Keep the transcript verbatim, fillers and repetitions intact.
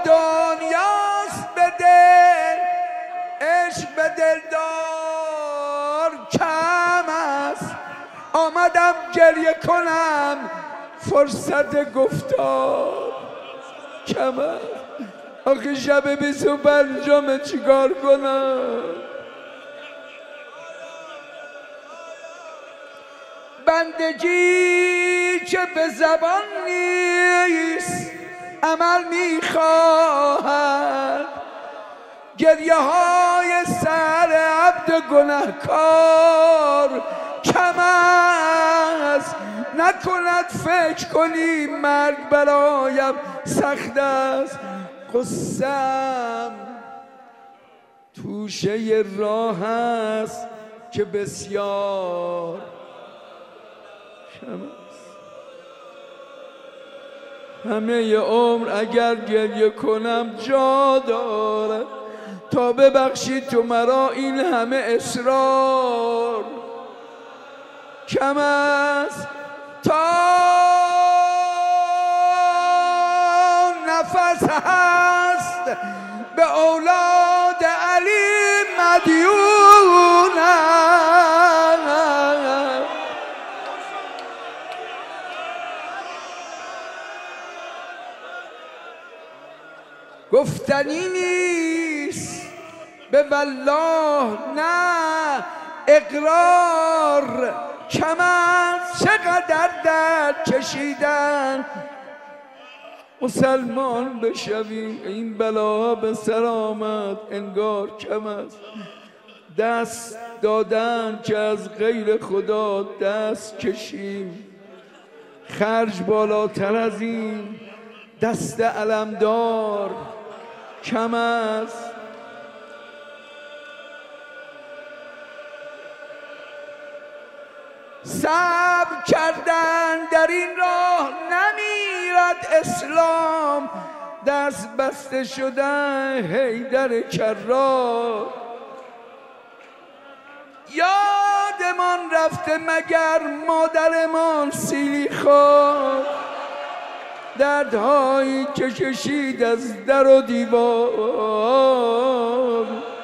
دنیاست به دل، عشق به دلدار کم است. آمدم گریه کنم فرصت گفتار کم است. آخه شب بیست و پنجم چیکار کنم؟ بندگی که به زبان نیست عمل میخواهد، گریه های سر عبد گنهکار کم است. نکند فکر کنی مرگ برایم سخت است، قصه‌ام توشه راه است که بسیار کم است. همه عمر اگر گریه کنم جا دارد، تا ببخشی تو مرا این همه اصرار کم است. تا نفس هست به اولاد علی مدیونم. گفتنی نیست به والله نه، اقرار کم است. چقدر درد کشیدن مسلمان بشویم، این بلا به سر آمد انگار کم است. دست دادن که از غیر خدا دست کشیم، خرج بالاتر از این دست علمدار کم است. صبر کردن در این راه نمیرد اسلام، دست بسته شدن حیدر کرار. یادمان رفته مگر مادرمان سیلی خورد، دردهایی که کشید از در و دیوار